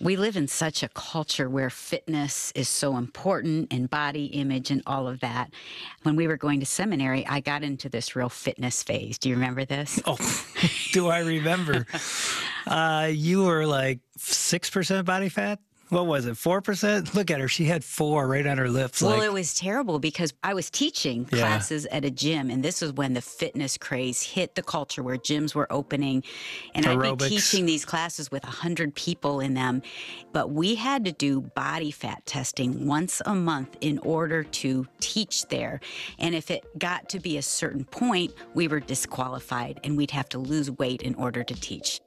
We live in such a culture where fitness is so important and body image and all of that. When we were going to seminary, I got into this real fitness phase. Do you remember this? Oh, do I remember? You were like 6% body fat? What was it, 4%? Look at her. She had 4 right on her lips. Well, it was terrible because I was teaching Yeah. classes at a gym, and this was when the fitness craze hit the culture where gyms were opening. And I'd Aerobics. be teaching these classes with 100 people in them. But we had to do body fat testing once a month in order to teach there. And if it got to be a certain point, we were disqualified, and we'd have to lose weight in order to teach.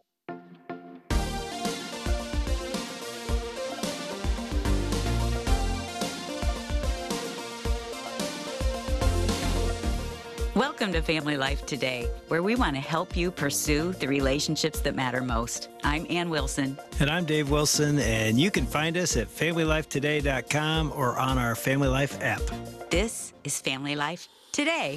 Welcome to Family Life Today, where we want to help you pursue the relationships that matter most. I'm Ann Wilson. And I'm Dave Wilson, and you can find us at FamilyLifeToday.com or on our Family Life app. This is Family Life Today.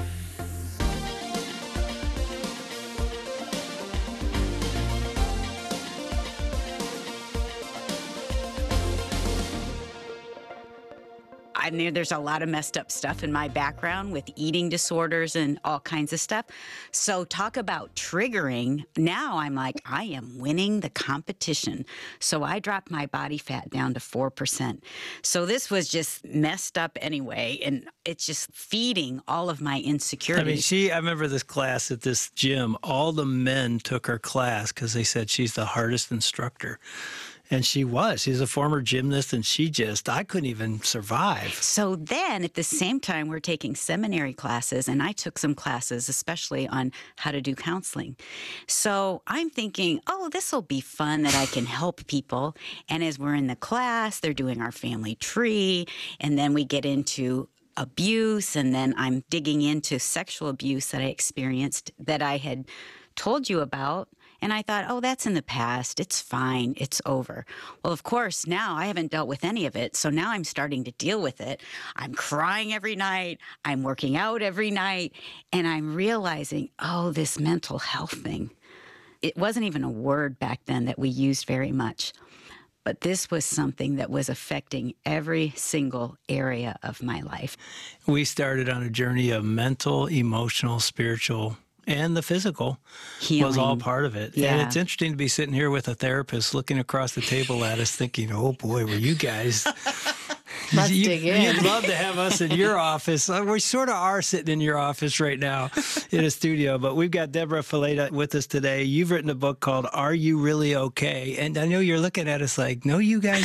I mean, there's a lot of messed up stuff in my background with eating disorders and all kinds of stuff. So talk about triggering. Now I'm like, I am winning the competition. So I dropped my body fat down to 4%. So this was just messed up anyway. And it's just feeding all of my insecurities. I remember this class at this gym. All the men took her class because they said she's the hardest instructor. And she was. She's a former gymnast, and I couldn't even survive. So then at the same time, we're taking seminary classes, and I took some classes, especially on how to do counseling. So I'm thinking, oh, this will be fun that I can help people. And as we're in the class, they're doing our family tree, and then we get into abuse, and then I'm digging into sexual abuse that I experienced that I had told you about. And I thought, oh, that's in the past. It's fine. It's over. Well, of course, now I haven't dealt with any of it. So now I'm starting to deal with it. I'm crying every night. I'm working out every night. And I'm realizing, oh, this mental health thing. It wasn't even a word back then that we used very much. But this was something that was affecting every single area of my life. We started on a journey of mental, emotional, spiritual, and the physical Healing. Was all part of it. Yeah. And it's interesting to be sitting here with a therapist looking across the table at us thinking, oh boy, were you guys... Let's dig in. You'd love to have us in your office. We sort of are sitting in your office right now in a studio, but we've got Deborah Fileta with us today. You've written a book called Are You Really Okay? And I know you're looking at us like, no, you guys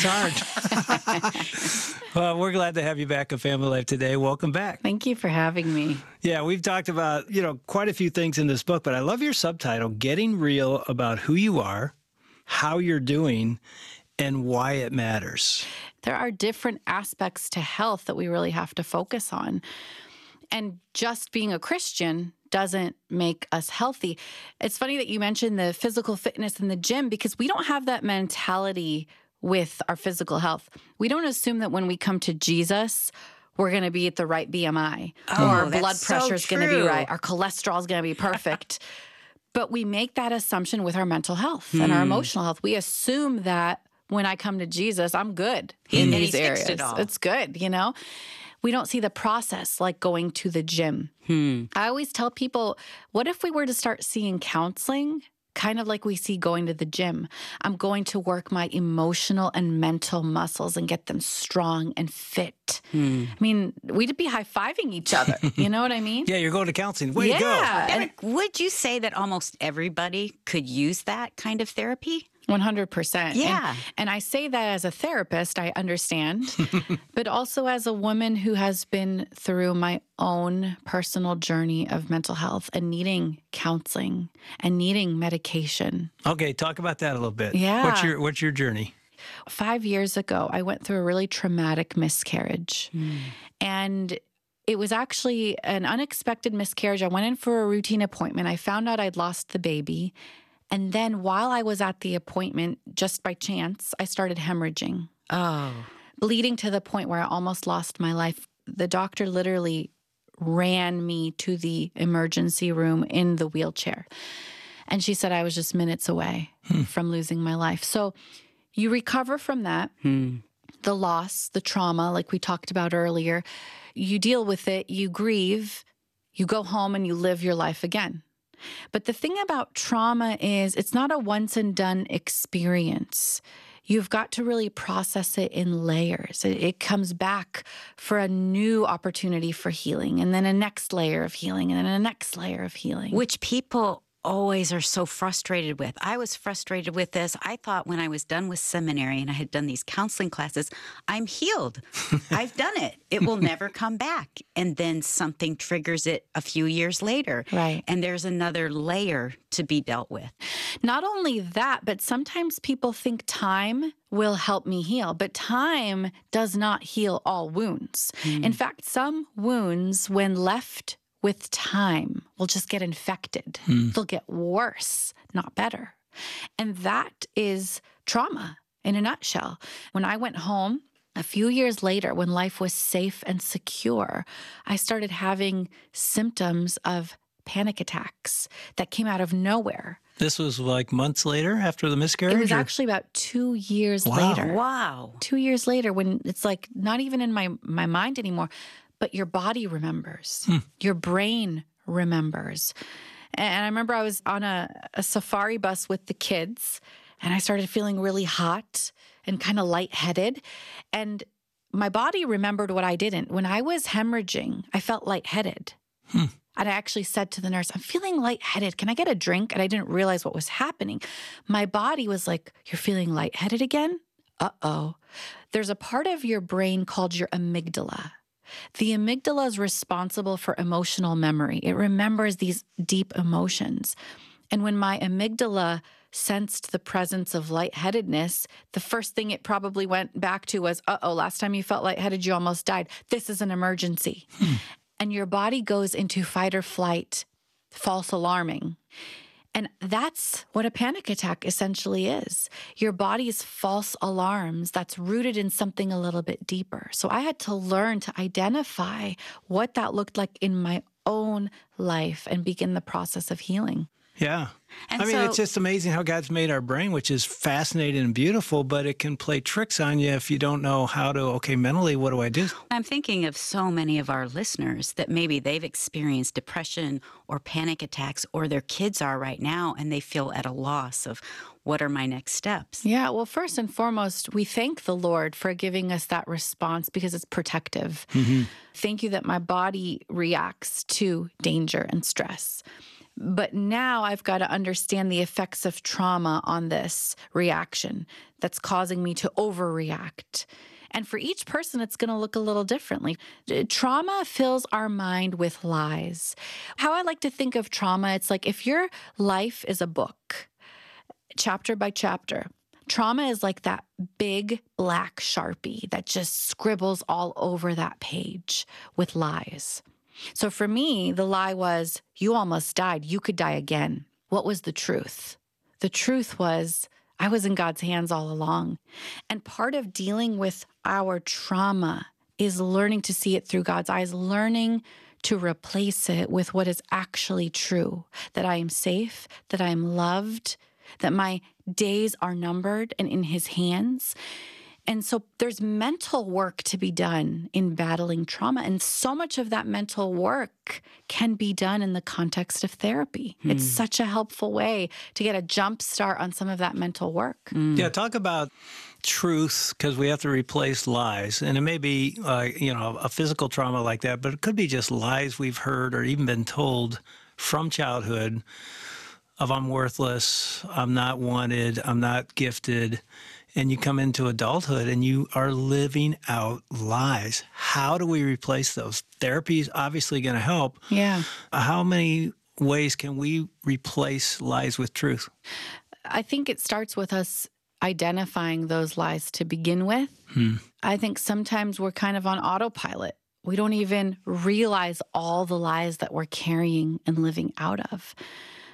aren't. Well, we're glad to have you back on Family Life Today. Welcome back. Thank you for having me. Yeah, we've talked about, quite a few things in this book, but I love your subtitle, Getting Real About Who You Are, How You're Doing, and Why It Matters. There are different aspects to health that we really have to focus on. And just being a Christian doesn't make us healthy. It's funny that you mentioned the physical fitness in the gym because we don't have that mentality with our physical health. We don't assume that when we come to Jesus, we're going to be at the right BMI, or our blood pressure is going to be right, our cholesterol is going to be perfect. But we make that assumption with our mental health and our emotional health. We assume that when I come to Jesus, I'm good in these areas. Fixed it all. It's good, We don't see the process like going to the gym. I always tell people, what if we were to start seeing counseling kind of like we see going to the gym? I'm going to work my emotional and mental muscles and get them strong and fit. I mean, we'd be high-fiving each other. You know what I mean? Yeah, you're going to counseling. Way to go. And would you say that almost everybody could use that kind of therapy? 100%. Yeah. And I say that as a therapist, I understand, but also as a woman who has been through my own personal journey of mental health and needing counseling and needing medication. Okay, talk about that a little bit. Yeah. What's your journey? 5 years ago, I went through a really traumatic miscarriage. And it was actually an unexpected miscarriage. I went in for a routine appointment. I found out I'd lost the baby. And then while I was at the appointment, just by chance, I started hemorrhaging. Oh. Bleeding to the point where I almost lost my life. The doctor literally ran me to the emergency room in the wheelchair. And she said I was just minutes away from losing my life. So You recover from that, the loss, the trauma, like we talked about earlier. You deal with it, you grieve, you go home and you live your life again. But the thing about trauma is it's not a once and done experience. You've got to really process it in layers. It comes back for a new opportunity for healing, and then a next layer of healing, and then a next layer of healing. Which people always are so frustrated with. I was frustrated with this. I thought when I was done with seminary and I had done these counseling classes, I'm healed. I've done it. It will never come back. And then something triggers it a few years later. Right. And there's another layer to be dealt with. Not only that, but sometimes people think time will help me heal, but time does not heal all wounds. In fact, some wounds, when left with time, will just get infected. They'll get worse, not better. And that is trauma in a nutshell. When I went home a few years later, when life was safe and secure, I started having symptoms of panic attacks that came out of nowhere. This was like months later after the miscarriage? It was actually about 2 years later. Wow. 2 years later, when it's like not even in my mind anymore, but your body remembers. Your brain remembers. And I remember I was on a safari bus with the kids, and I started feeling really hot and kind of lightheaded. And my body remembered what I didn't. When I was hemorrhaging, I felt lightheaded. And I actually said to the nurse, I'm feeling lightheaded. Can I get a drink? And I didn't realize what was happening. My body was like, you're feeling lightheaded again? Uh-oh. There's a part of your brain called your amygdala. The amygdala is responsible for emotional memory. It remembers these deep emotions. And when my amygdala sensed the presence of lightheadedness, the first thing it probably went back to was, uh-oh, last time you felt lightheaded, you almost died. This is an emergency. And your body goes into fight or flight, false alarming. And that's what a panic attack essentially is. Your body's false alarms that's rooted in something a little bit deeper. So I had to learn to identify what that looked like in my own life and begin the process of healing. Yeah. And I mean, it's just amazing how God's made our brain, which is fascinating and beautiful, but it can play tricks on you if you don't know how to, okay, mentally, what do I do? I'm thinking of so many of our listeners that maybe they've experienced depression or panic attacks, or their kids are right now, and they feel at a loss of what are my next steps? Yeah, well, first and foremost, we thank the Lord for giving us that response because it's protective. Thank you that my body reacts to danger and stress. But now I've got to understand the effects of trauma on this reaction that's causing me to overreact. And for each person, it's going to look a little differently. Trauma fills our mind with lies. How I like to think of trauma, it's like if your life is a book, chapter by chapter, trauma is like that big black Sharpie that just scribbles all over that page with lies. So for me, the lie was, you almost died. You could die again. What was the truth? The truth was, I was in God's hands all along. And part of dealing with our trauma is learning to see it through God's eyes, learning to replace it with what is actually true, that I am safe, that I am loved, that my days are numbered and in His hands. And so there's mental work to be done in battling trauma. And so much of that mental work can be done in the context of therapy. It's such a helpful way to get a jump start on some of that mental work. Yeah, talk about truth, because we have to replace lies. And it may be, a physical trauma like that, but it could be just lies we've heard or even been told from childhood of I'm worthless, I'm not wanted, I'm not gifted. And you come into adulthood and you are living out lies. How do we replace those? Therapy is obviously going to help. Yeah. How many ways can we replace lies with truth? I think it starts with us identifying those lies to begin with. I think sometimes we're kind of on autopilot. We don't even realize all the lies that we're carrying and living out of.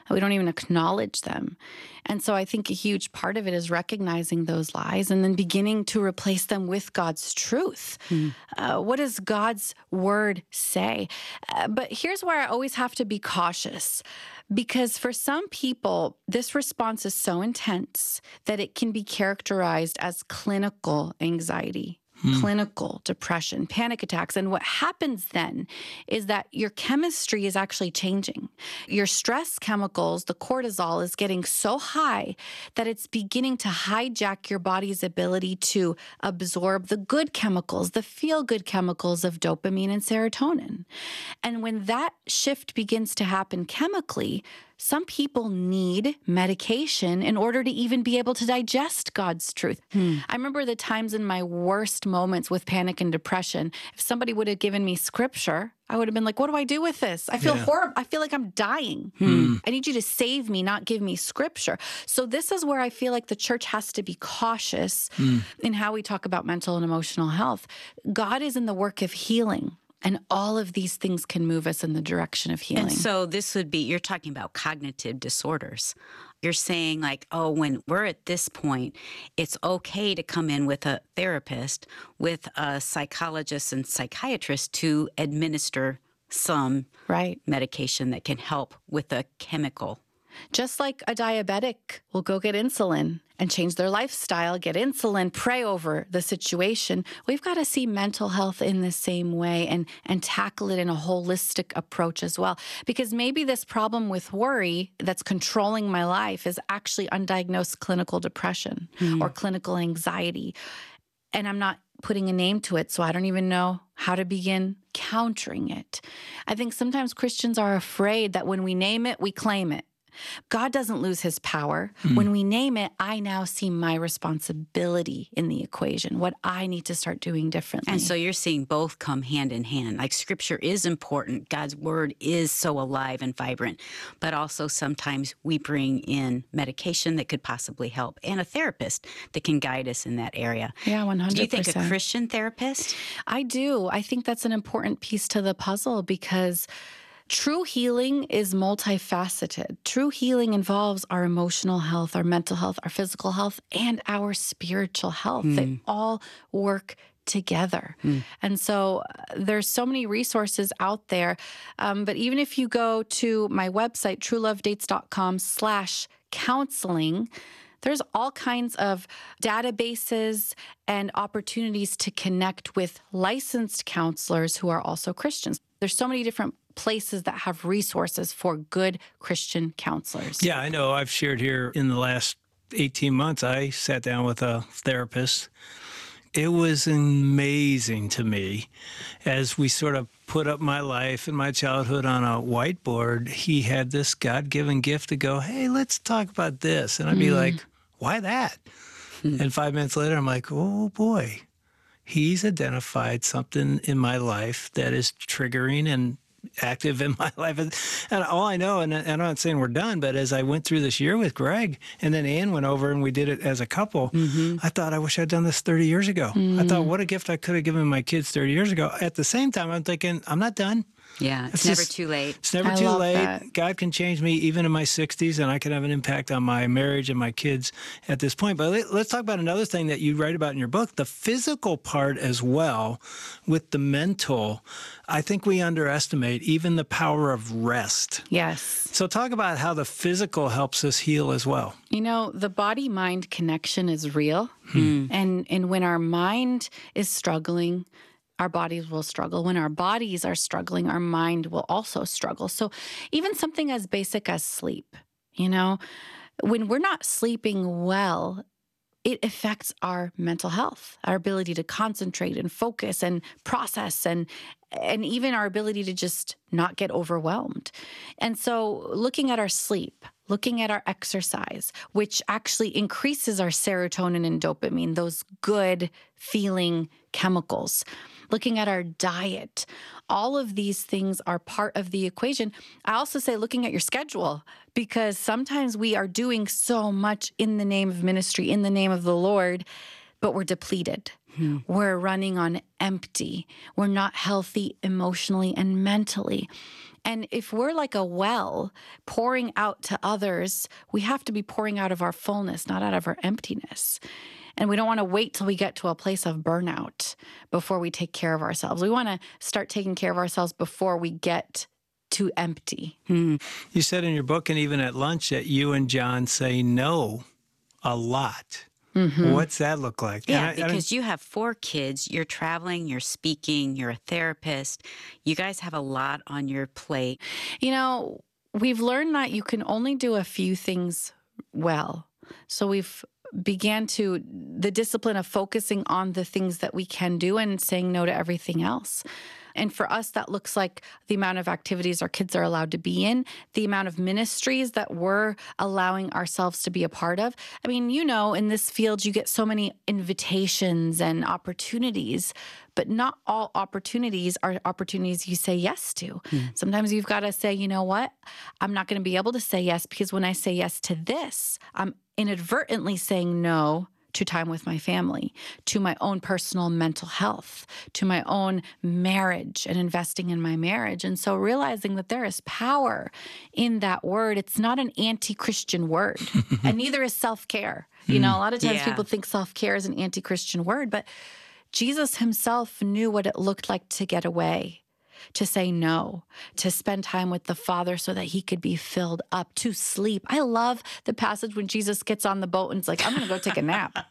We don't even acknowledge them. And so I think a huge part of it is recognizing those lies and then beginning to replace them with God's truth. What does God's word say? But here's where I always have to be cautious, because for some people, this response is so intense that it can be characterized as clinical anxiety. Clinical depression, panic attacks. And what happens then is that your chemistry is actually changing. Your stress chemicals, the cortisol, is getting so high that it's beginning to hijack your body's ability to absorb the good chemicals, the feel-good chemicals of dopamine and serotonin. And when that shift begins to happen chemically, some people need medication in order to even be able to digest God's truth. I remember the times in my worst moments with panic and depression, if somebody would have given me scripture, I would have been like, what do I do with this? I feel horrible. I feel like I'm dying. I need you to save me, not give me scripture. So this is where I feel like the church has to be cautious in how we talk about mental and emotional health. God is in the work of healing. And all of these things can move us in the direction of healing. And so this would be, you're talking about cognitive disorders. You're saying like, oh, when we're at this point, it's okay to come in with a therapist, with a psychologist and psychiatrist to administer some medication that can help with a chemical. Just like a diabetic will go get insulin and change their lifestyle, get insulin, pray over the situation, we've got to see mental health in the same way and tackle it in a holistic approach as well. Because maybe this problem with worry that's controlling my life is actually undiagnosed clinical depression or clinical anxiety. And I'm not putting a name to it, so I don't even know how to begin countering it. I think sometimes Christians are afraid that when we name it, we claim it. God doesn't lose his power. When we name it, I now see my responsibility in the equation, what I need to start doing differently. And so you're seeing both come hand in hand. Like scripture is important. God's word is so alive and vibrant. But also sometimes we bring in medication that could possibly help and a therapist that can guide us in that area. Yeah, 100%. Do you think a Christian therapist? I do. I think that's an important piece to the puzzle because true healing is multifaceted. True healing involves our emotional health, our mental health, our physical health, and our spiritual health. They all work together. And so there's so many resources out there. But even if you go to my website, truelovedates.com/counseling, there's all kinds of databases and opportunities to connect with licensed counselors who are also Christians. There's so many different places that have resources for good Christian counselors. Yeah, I know. I've shared here in the last 18 months, I sat down with a therapist. It was amazing to me as we sort of put up my life and my childhood on a whiteboard. He had this God-given gift to go, hey, let's talk about this. And I'd be like, why that? And 5 minutes later, I'm like, oh, boy, he's identified something in my life that is triggering and active in my life. And all I know, and I'm not saying we're done, but as I went through this year with Greg, and then Ann went over and we did it as a couple, I thought, I wish I'd done this 30 years ago. I thought, what a gift I could have given my kids 30 years ago. At the same time, I'm thinking, I'm not done. Yeah, it's never too late. It's never too late. God can change me even in my 60s, and I can have an impact on my marriage and my kids at this point. But let's talk about another thing that you write about in your book, the physical part as well with the mental. I think we underestimate even the power of rest. Yes. So talk about how the physical helps us heal as well. You know, the body-mind connection is real. And when our mind is struggling, our bodies will struggle. When our bodies are struggling, our mind will also struggle. So even something as basic as sleep, you know, when we're not sleeping well, it affects our mental health, our ability to concentrate and focus and process and even our ability to just not get overwhelmed. And so looking at our sleep, looking at our exercise, which actually increases our serotonin and dopamine, those good feeling chemicals, looking at our diet, all of these things are part of the equation. I also say looking at your schedule, because sometimes we are doing so much in the name of ministry, in the name of the Lord, but we're depleted. we're running on empty. We're not healthy emotionally and mentally. And if we're like a well pouring out to others, we have to be pouring out of our fullness, not out of our emptiness. And we don't want to wait till we get to a place of burnout before we take care of ourselves. We want to start taking care of ourselves before we get too empty. You said in your book and even at lunch that you and John say no a lot. What's that look like? Yeah, because you have 4 kids, you're traveling, you're speaking, you're a therapist. You guys have a lot on your plate. You know, we've learned that you can only do a few things well. So we've began to the discipline of focusing on the things that we can do and saying no to everything else. And for us, that looks like the amount of activities our kids are allowed to be in, the amount of ministries that we're allowing ourselves to be a part of. I mean, you know, in this field, you get so many invitations and opportunities, but not all opportunities are opportunities you say yes to. Sometimes you've got to say, you know what? I'm not going to be able to say yes because when I say yes to this, I'm inadvertently saying no to time with my family, to my own personal mental health, to my own marriage and investing in my marriage. And so realizing that there is power in that word, it's not an anti-Christian word, and neither is self-care. You know, a lot of times people think self-care is an anti-Christian word, but Jesus himself knew what it looked like to get away, to say no, to spend time with the Father so that he could be filled up, to sleep. I love the passage when Jesus gets on the boat and it's like, I'm going to go take a nap.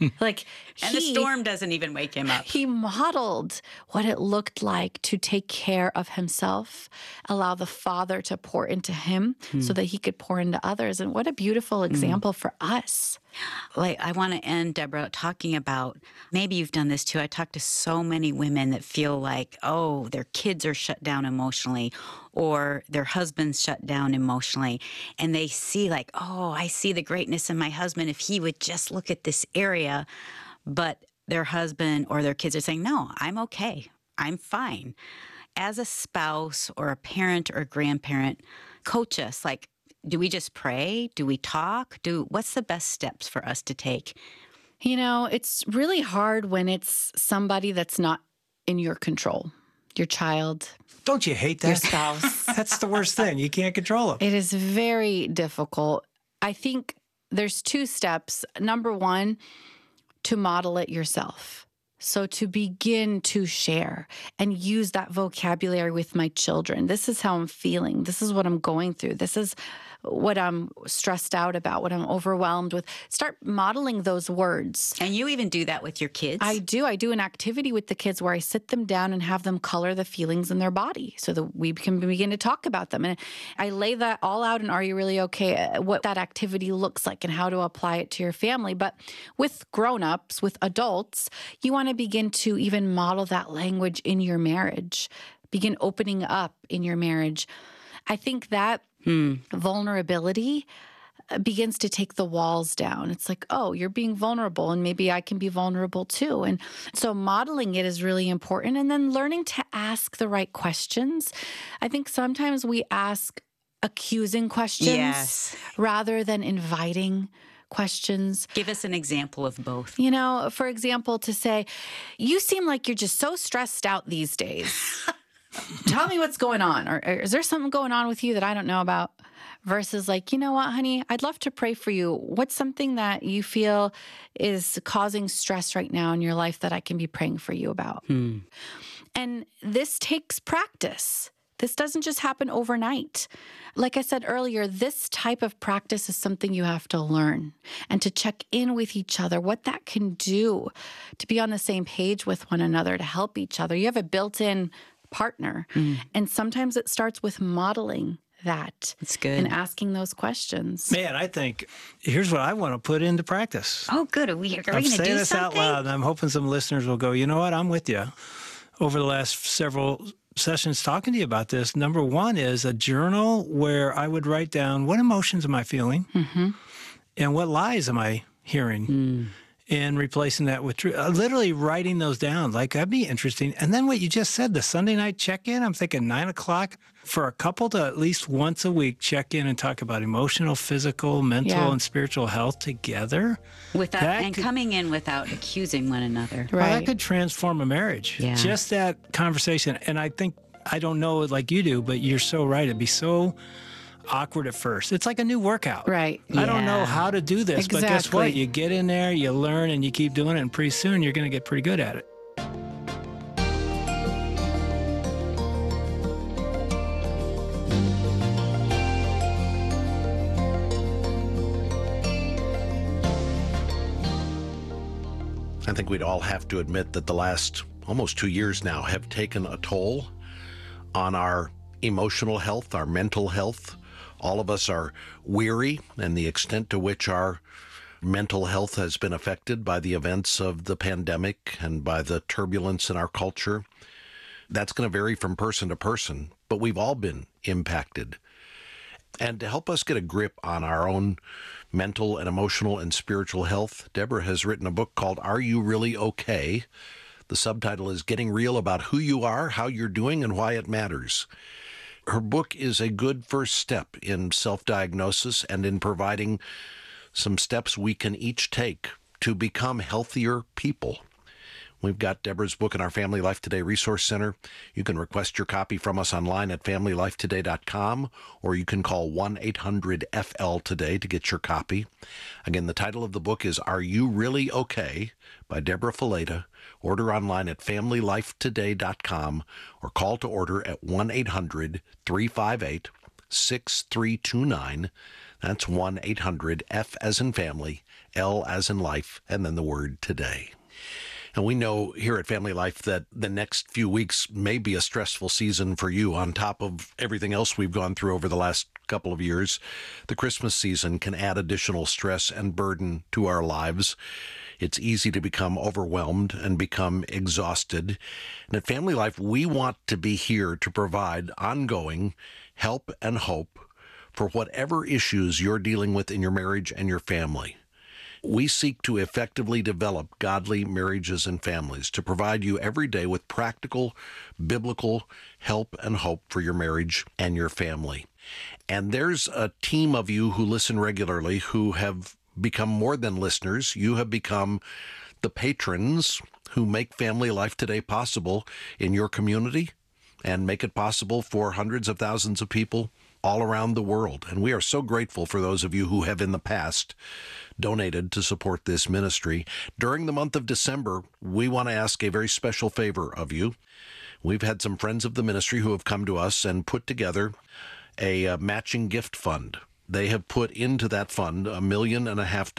And the storm doesn't even wake him up. He modeled what it looked like to take care of himself, allow the Father to pour into him so that he could pour into others. And what a beautiful example for us. Like, I want to end, Deborah, talking about, maybe you've done this too. I talk to so many women that feel like, oh, their kids are shut down emotionally or their husband's shut down emotionally. And they see like, oh, I see the greatness in my husband if he would just look at this area. But their husband or their kids are saying, no, I'm okay. I'm fine. As a spouse or a parent or a grandparent, coach us. Like, do we just pray? Do we talk? What's the best steps for us to take? You know, it's really hard when it's somebody that's not in your control. Your child. Don't you hate that? Your spouse. That's the worst thing. You can't control them. It is very difficult. I think there's 2 steps. Number 1, to model it yourself. So to begin to share and use that vocabulary with my children. This is how I'm feeling. This is what I'm going through. This is what I'm stressed out about, what I'm overwhelmed with. Start modeling those words. And you even do that with your kids? I do. I do an activity with the kids where I sit them down and have them color the feelings in their body so that we can begin to talk about them. And I lay that all out in Are You Really Okay? What that activity looks like and how to apply it to your family. But with grown-ups, with adults, you want to begin to even model that language in your marriage. Begin opening up in your marriage. I think that vulnerability begins to take the walls down. It's like, oh, you're being vulnerable and maybe I can be vulnerable too. And so modeling it is really important. And then learning to ask the right questions. I think sometimes we ask accusing questions rather than inviting questions. Give us an example of both. You know, for example, to say, you seem like you're just so stressed out these days. Tell me what's going on. Or is there something going on with you that I don't know about? Versus like, you know what, honey, I'd love to pray for you. What's something that you feel is causing stress right now in your life that I can be praying for you about? And this takes practice. This doesn't just happen overnight. Like I said earlier, this type of practice is something you have to learn and to check in with each other, what that can do to be on the same page with one another, to help each other. You have a built-in partner. And sometimes it starts with modeling that. It's good. And asking those questions. Man, I think here's what I want to put into practice. Oh, good. Are we going to do something? I'm saying this out loud, and I'm hoping some listeners will go, you know what, I'm with you. Over the last several sessions talking to you about this, number 1 is a journal where I would write down what emotions am I feeling and what lies am I hearing. and replacing that with literally writing those down. Like, that'd be interesting. And then what you just said, the Sunday night check-in, I'm thinking 9 o'clock for a couple to at least once a week check in and talk about emotional, physical, mental, and spiritual health together. Coming in without accusing one another. Well, that could transform a marriage. Yeah. Just that conversation. And I think, I don't know it like you do, but you're so right. It'd be so awkward at first. It's like a new workout. Right. I don't know how to do this, but guess what? You get in there, you learn, and you keep doing it, and pretty soon you're going to get pretty good at it. I think we'd all have to admit that the last almost 2 years now have taken a toll on our emotional health, our mental health. All of us are weary, and the extent to which our mental health has been affected by the events of the pandemic and by the turbulence in our culture. That's going to vary from person to person, but we've all been impacted. And to help us get a grip on our own mental and emotional and spiritual health, Deborah has written a book called Are You Really Okay? The subtitle is Getting Real About Who You Are, How You're Doing, and Why It Matters. Her book is a good first step in self-diagnosis and in providing some steps we can each take to become healthier people. We've got Deborah's book in our Family Life Today Resource Center. You can request your copy from us online at FamilyLifeToday.com, or you can call 1-800-FL-TODAY to get your copy. Again, the title of the book is Are You Really Okay? By Deborah Fileta. Order online at FamilyLifeToday.com or call to order at 1-800-358-6329. That's 1-800-F as in family, L as in life, and then the word today. And we know here at Family Life that the next few weeks may be a stressful season for you. On top of everything else we've gone through over the last couple of years, the Christmas season can add additional stress and burden to our lives. It's easy to become overwhelmed and become exhausted. And at Family Life, we want to be here to provide ongoing help and hope for whatever issues you're dealing with in your marriage and your family. We seek to effectively develop godly marriages and families, to provide you every day with practical, biblical help and hope for your marriage and your family. And there's a team of you who listen regularly who have become more than listeners. You have become the patrons who make Family Life Today possible in your community and make it possible for hundreds of thousands of people all around the world. And we are so grateful for those of you who have in the past donated to support this ministry. During the month of December, we want to ask a very special favor of you. We've had some friends of the ministry who have come to us and put together a matching gift fund. They have put into that fund $1.5 million,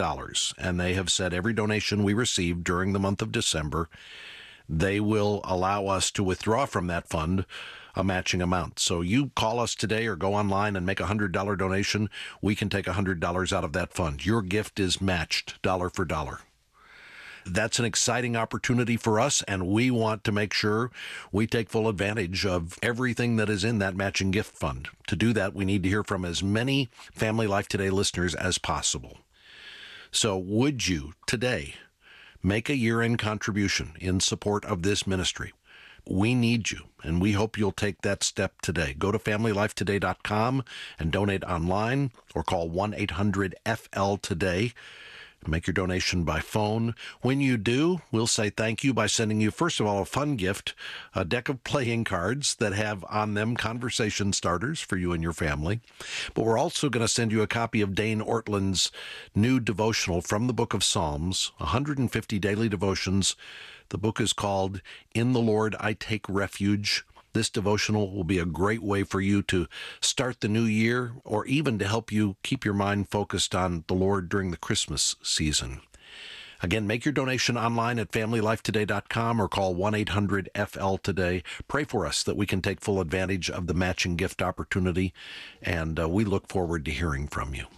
and they have said every donation we receive during the month of December, they will allow us to withdraw from that fund a matching amount. So you call us today or go online and make a $100 donation, we can take $100 out of that fund. Your gift is matched dollar for dollar. That's an exciting opportunity for us, and we want to make sure we take full advantage of everything that is in that matching gift fund. To do that, we need to hear from as many Family Life Today listeners as possible. So would you today make a year-end contribution in support of this ministry? We need you, and we hope you'll take that step today. Go to FamilyLifeToday.com and donate online, or call 1-800-FL-TODAY. Make your donation by phone. When you do, we'll say thank you by sending you, first of all, a fun gift, a deck of playing cards that have on them conversation starters for you and your family. But we're also going to send you a copy of Dane Ortland's new devotional from the book of Psalms, 150 daily devotions. The book is called In the Lord I Take Refuge. This devotional will be a great way for you to start the new year, or even to help you keep your mind focused on the Lord during the Christmas season. Again, make your donation online at FamilyLifeToday.com or call 1-800-FL-TODAY. Pray for us that we can take full advantage of the matching gift opportunity, and we look forward to hearing from you.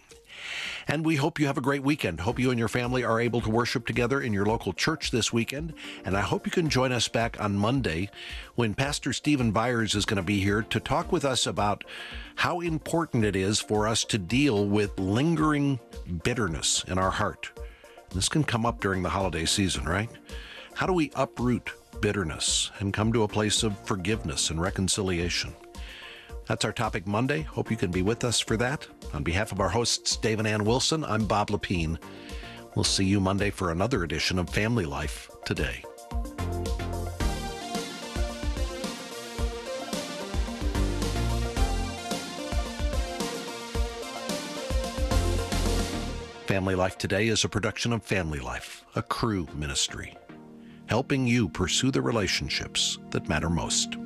And we hope you have a great weekend. Hope you and your family are able to worship together in your local church this weekend. And I hope you can join us back on Monday when Pastor Stephen Byers is going to be here to talk with us about how important it is for us to deal with lingering bitterness in our heart. This can come up during the holiday season, right? How do we uproot bitterness and come to a place of forgiveness and reconciliation? That's our topic Monday. Hope you can be with us for that. On behalf of our hosts, Dave and Ann Wilson, I'm Bob Lepine. We'll see you Monday for another edition of Family Life Today. Family Life Today is a production of Family Life, a Cru ministry, helping you pursue the relationships that matter most.